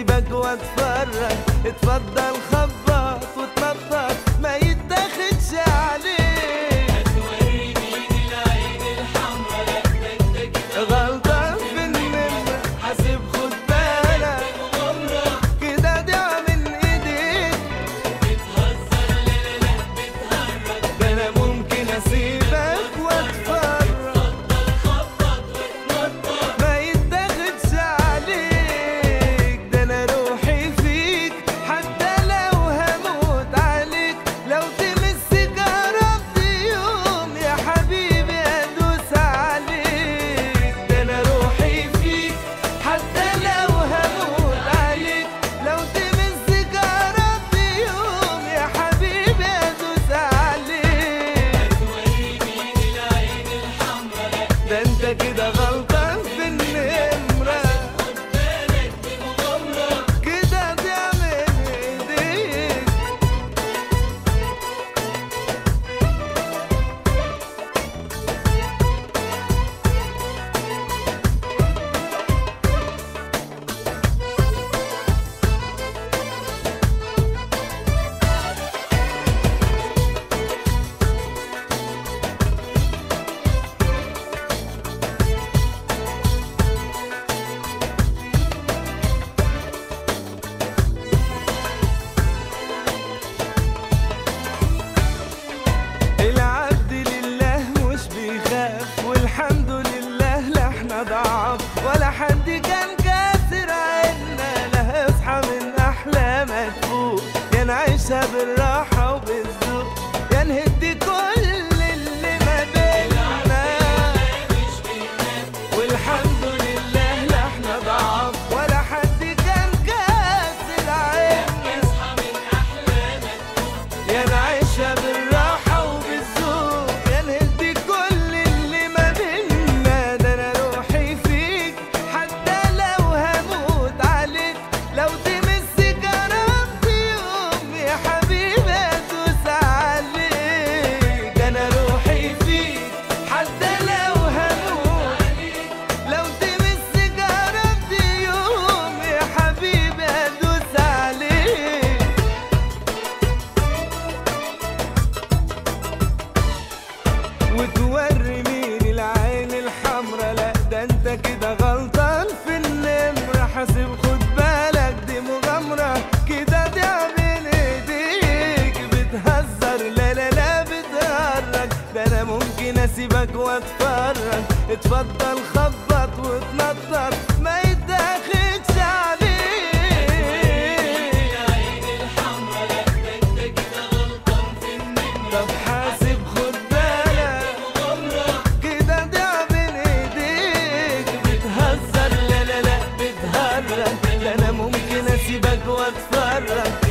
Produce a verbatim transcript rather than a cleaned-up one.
اسيبك واتفرج. اتفضل خبط وتنطط ما يتاخدش عليك. هتوري مين العين الحمرا؟ لا ده انت كده غلطان في النمرة حاسب خد بالك مغامرة. كده ضيع من ايديك. بتهزر لا لا لا بتهرج. ده انا ممكن اسيبك واتفرج اتفضل خبط واتنطط. ما يتاخدش عليك. ده انا روحي فيك حتى لو هموت عليك. لو تمس جربت يوم يا حبيبي ادوس عليك. ده انا روحي فيك حتى لو هموت عليك. لو تمس جربت يوم يا حبيبي ادوس عليك. هتوري مين العين الحمرا؟ لا ده انت كده غلطان في النمرة خد بالك دي مغامرة. كده ضيع من ايديك. العبد لله مش بيخاف والحمد لله لا احنا ضعاف ولا حد كان كاسر عنا. لا اصحى من احلامك فوق يا نعيشها بالراحة وبالذوق يا نهدي كل اللي ما بينا. مش بينام. والحمد لله لا احنا ضعاف ولا حد كان كاسر عنا. اصحى من احلامك. يا نعيشها بالراحة وبالذوق يا نهدي كل اللي ما بينا. ده انا روحي فيك حتى لو هموت عليك. لو تمس جربت يوم يا حبيبي ادوس عليك. ده انا روحي فيك حتى لو هموت عليك. لو تمس جربت يوم يا حبيبي ادوس عليك. وتوري مين العين الحمرا؟ لا ده انت كده غلطان في النمرة حاسب خد بالك دي مغامرة كده ضيع من ايديك. بتهزر لا لا لا بتهرج. ده انا ممكن اسيبك واتفرج. اتفضل خبط وتنطط ما يتاخدش عليك. العين الحمرا. لا ده انت كده غلطان في النمرة. طب حاسب خد بالك مغامرة. كده ضيع من ايديك. بتهزر لا لا لا بتهرج. ده انا ممكن اسيبك واتفرج.